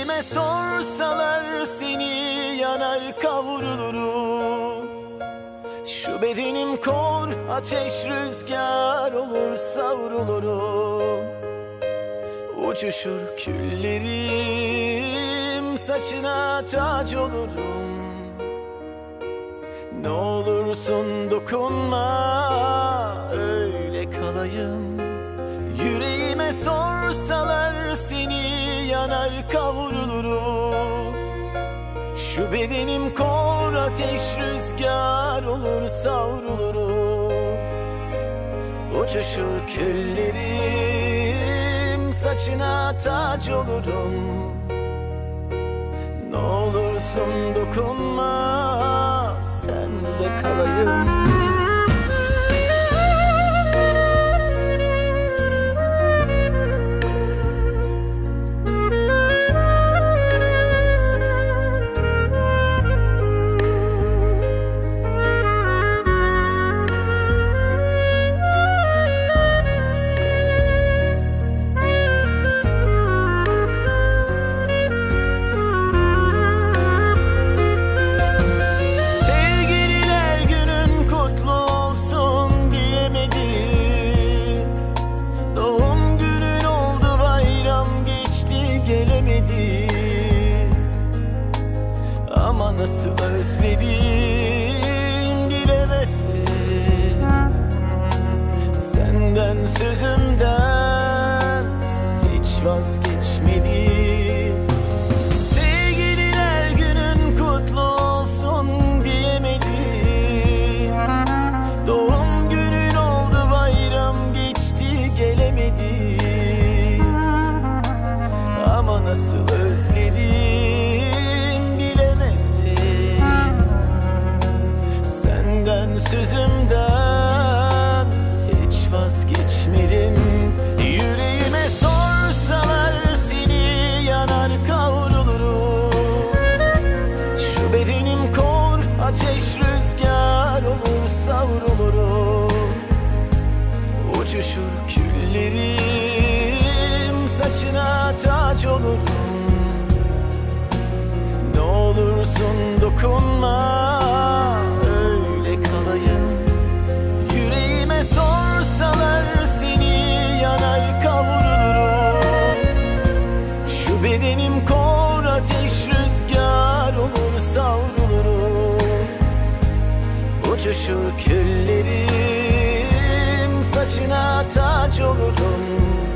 Yüreğime sorsalar seni yanar kavrulurum. Şu bedenim kor ateş rüzgar olur savrulurum. Uçuşur küllerim, saçına tac olurum. Ne olursun dokunma, öyle kalayım. Yüreğime sorsalar seni yanar kavrulurum. Şu bedenim kor ateş rüzgar olur savrulurum. Uçuşur küllerim, saçına tac olurum. Ne olursun dokunma, sende kalayım. Ama nasıl özledim bilemezsin. Senden sözümden hiç vazgeçmedim. Sevgililer günün kutlu olsun diyemedim. Doğum günün oldu bayram geçti gelemedim. Ama nasıl özledim sözümden hiç vazgeçmedim. Yüreğime sorsalar seni yanar kavrulurum. Şu bedenim kor ateş rüzgar olur savrulurum. Uçuşur küllerim, saçına tac olurum. Ne olursun dokunma, yüreğime sorsalar seni yanar kavrulurum. Şu bedenim kor ateş rüzgar olur savrulurum. Uçuşur küllerim, saçına tac olurum.